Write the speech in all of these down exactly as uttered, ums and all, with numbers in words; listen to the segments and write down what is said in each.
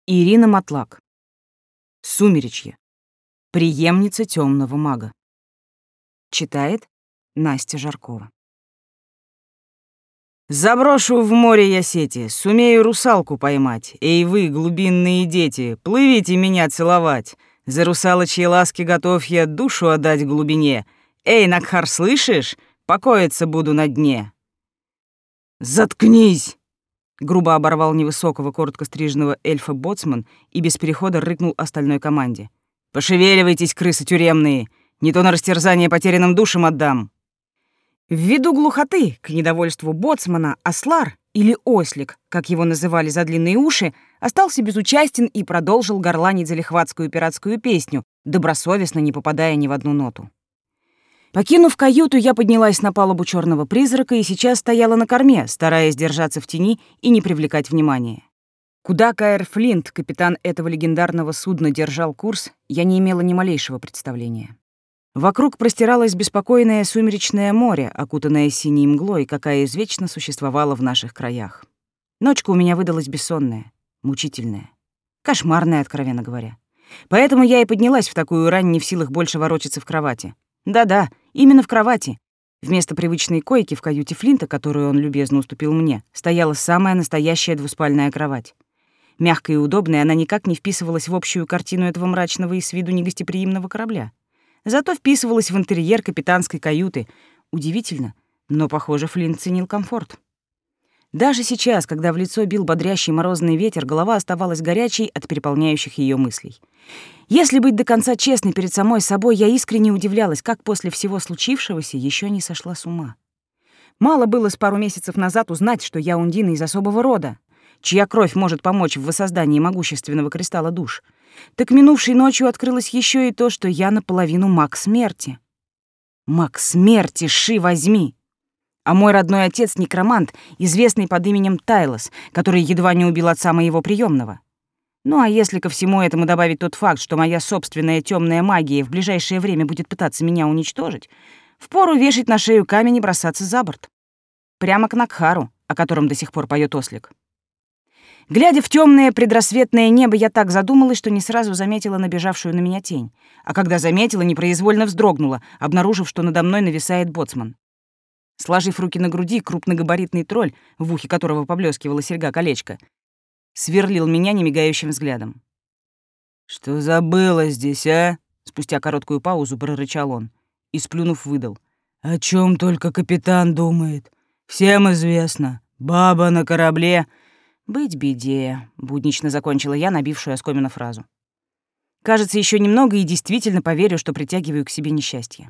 Ирина Мотлак. Сумеречье. Преемница темного мага. Читает Настя Жаркова. Заброшу в море я сети, сумею русалку поймать. Эй вы, глубинные дети, плывите меня целовать. За русалочьи ласки готов я душу отдать глубине. Эй, Накхар, слышишь? Покоиться буду на дне. Заткнись! Грубо оборвал невысокого, коротко стриженного эльфа боцман и без перехода рыкнул остальной команде. «Пошевеливайтесь, крысы тюремные! Не то на растерзание потерянным душам отдам!» Ввиду глухоты, к недовольству боцмана, ослар, или ослик, как его называли за длинные уши, остался безучастен и продолжил горланить залихватскую пиратскую песню, добросовестно не попадая ни в одну ноту. Покинув каюту, я поднялась на палубу черного призрака и сейчас стояла на корме, стараясь держаться в тени и не привлекать внимания. Куда Каэр Флинт, капитан этого легендарного судна, держал курс, я не имела ни малейшего представления. Вокруг простиралось беспокойное сумеречное море, окутанное синей мглой, какая извечно существовала в наших краях. Ночка у меня выдалась бессонная, мучительная, кошмарная, откровенно говоря. Поэтому я и поднялась в такую рань, не в силах больше ворочаться в кровати. Да-да, именно в кровати. Вместо привычной койки в каюте Флинта, которую он любезно уступил мне, стояла самая настоящая двуспальная кровать. Мягкая и удобная, она никак не вписывалась в общую картину этого мрачного и с виду негостеприимного корабля. Зато вписывалась в интерьер капитанской каюты. Удивительно, но, похоже, Флинт ценил комфорт. Даже сейчас, когда в лицо бил бодрящий морозный ветер, голова оставалась горячей от переполняющих ее мыслей. Если быть до конца честной перед самой собой, я искренне удивлялась, как после всего случившегося еще не сошла с ума. Мало было с пару месяцев назад узнать, что я Ундина из особого рода, чья кровь может помочь в воссоздании могущественного кристалла душ. Так минувшей ночью открылось еще и то, что я наполовину маг смерти. Маг смерти, ши возьми! А мой родной отец — некромант, известный под именем Тайлос, который едва не убил отца моего приемного. Ну а если ко всему этому добавить тот факт, что моя собственная темная магия в ближайшее время будет пытаться меня уничтожить, впору вешать на шею камень и бросаться за борт. Прямо к Накхару, о котором до сих пор поет ослик. Глядя в темное предрассветное небо, я так задумалась, что не сразу заметила набежавшую на меня тень. А когда заметила, непроизвольно вздрогнула, обнаружив, что надо мной нависает боцман. Сложив руки на груди, крупногабаритный тролль, в ухе которого поблескивала серьга-колечко, сверлил меня немигающим взглядом. «Что забыла здесь, а?» Спустя короткую паузу прорычал он и, сплюнув, выдал. «О чем только капитан думает. Всем известно. Баба на корабле...» «Быть беде», — буднично закончила я набившую оскомину фразу. «Кажется, еще немного и действительно поверю, что притягиваю к себе несчастье».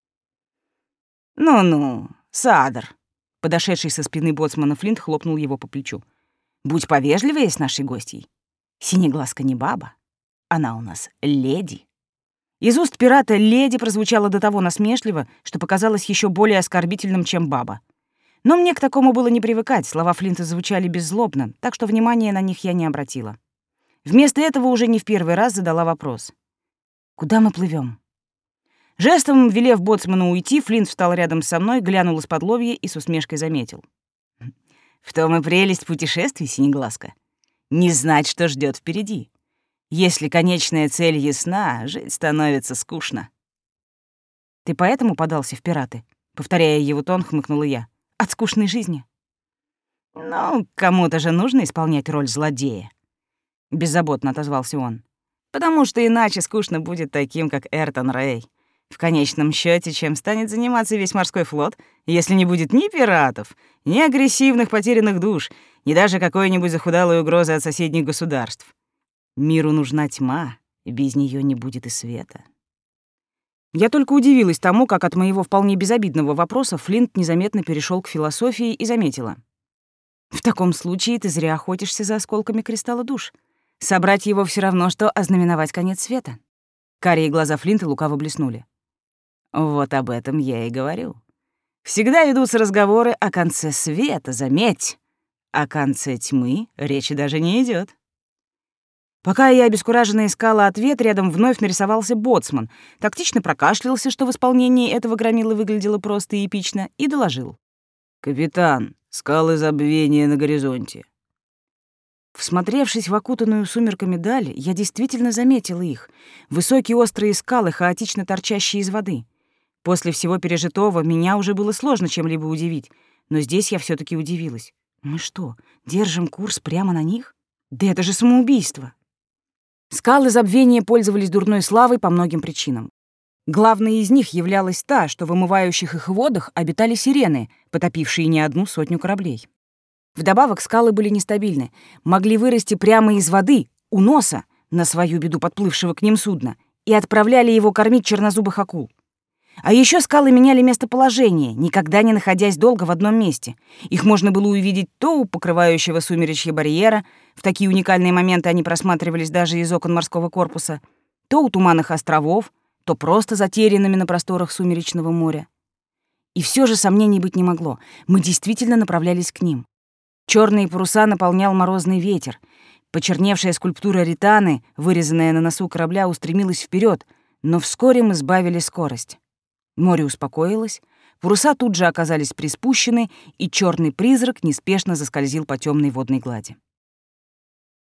«Ну-ну, Саадр», — подошедший со спины боцмана Флинт хлопнул его по плечу. «Будь повежливее с нашей гостьей. Синеглазка не баба, она у нас леди». Из уст пирата «леди» прозвучало до того насмешливо, что показалось еще более оскорбительным, чем баба. Но мне к такому было не привыкать, слова Флинта звучали беззлобно, так что внимания на них я не обратила. Вместо этого уже не в первый раз задала вопрос. «Куда мы плывем?» Жестом, велев боцману уйти, Флинт встал рядом со мной, глянул из-под лобья и с усмешкой заметил. «В том и прелесть путешествий, Синеглазка. Не знать, что ждет впереди. Если конечная цель ясна, жить становится скучно». «Ты поэтому подался в пираты?» Повторяя его тон, хмыкнула я. «От скучной жизни?» «Ну, кому-то же нужно исполнять роль злодея», — беззаботно отозвался он. «Потому что иначе скучно будет таким, как Эртон Рэй. В конечном счете, чем станет заниматься весь морской флот, если не будет ни пиратов, ни агрессивных потерянных душ, ни даже какой-нибудь захудалой угрозы от соседних государств? Миру нужна тьма, и без нее не будет и света». Я только удивилась тому, как от моего вполне безобидного вопроса Флинт незаметно перешел к философии и заметила. «В таком случае ты зря охотишься за осколками кристалла душ. Собрать его все равно, что ознаменовать конец света». Карие глаза Флинта лукаво блеснули. «Вот об этом я и говорю. Всегда ведутся разговоры о конце света, заметь. О конце тьмы речи даже не идет. Пока я обескураженно искала ответ, рядом вновь нарисовался боцман, тактично прокашлялся, что в исполнении этого громила выглядело просто и эпично, и доложил. «Капитан, скалы забвения на горизонте». Всмотревшись в окутанную сумерками даль, я действительно заметила их. Высокие острые скалы, хаотично торчащие из воды. После всего пережитого меня уже было сложно чем-либо удивить, но здесь я все таки удивилась. Мы что, держим курс прямо на них? Да это же самоубийство! Скалы забвения пользовались дурной славой по многим причинам. Главной из них являлась та, что в омывающих их водах обитали сирены, потопившие не одну сотню кораблей. Вдобавок скалы были нестабильны, могли вырасти прямо из воды, у носа, на свою беду подплывшего к ним судна, и отправляли его кормить чернозубых акул. А еще скалы меняли местоположение, никогда не находясь долго в одном месте. Их можно было увидеть то у покрывающего сумеречье барьера, в такие уникальные моменты они просматривались даже из окон морского корпуса, то у туманных островов, то просто затерянными на просторах сумеречного моря. И все же сомнений быть не могло. Мы действительно направлялись к ним. Черные паруса наполнял морозный ветер. Почерневшая скульптура Ританы, вырезанная на носу корабля, устремилась вперед, но вскоре мы сбавили скорость. Море успокоилось, паруса тут же оказались приспущены, и черный призрак неспешно заскользил по темной водной глади.